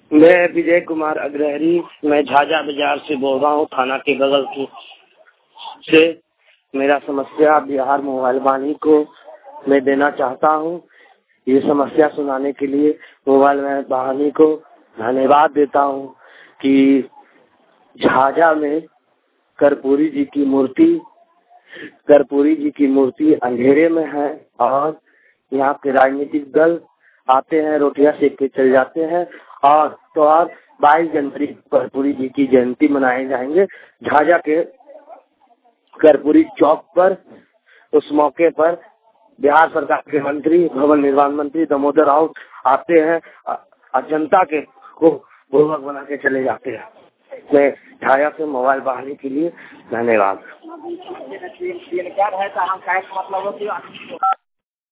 मैं विजय कुमार अग्रहरी, मैं झाझा बाजार से बोल रहा हूँ, थाना के बगल की से। मेरा समस्या बिहार मोबाइल वाणी को मैं देना चाहता हूँ। ये समस्या सुनाने के लिए मोबाइल वाणी को धन्यवाद देता हूँ कि झाझा में कर्पूरी जी की मूर्ति अंधेरे में है और यहाँ के राजनीतिक दल आते हैं, रोटियां सेक के चल जाते हैं। और तो और 22 जनवरी कर्पूरी जी की जयंती मनाए जाएंगे झाझा के कर्पूरी चौक पर। उस मौके पर बिहार सरकार के मंत्री, भवन निर्माण मंत्री दामोदर राउत आते हैं और जनता के को बुर्बक बना के चले जाते हैं। मैं झाझा से मोबाइल वाणी के लिए धन्यवाद।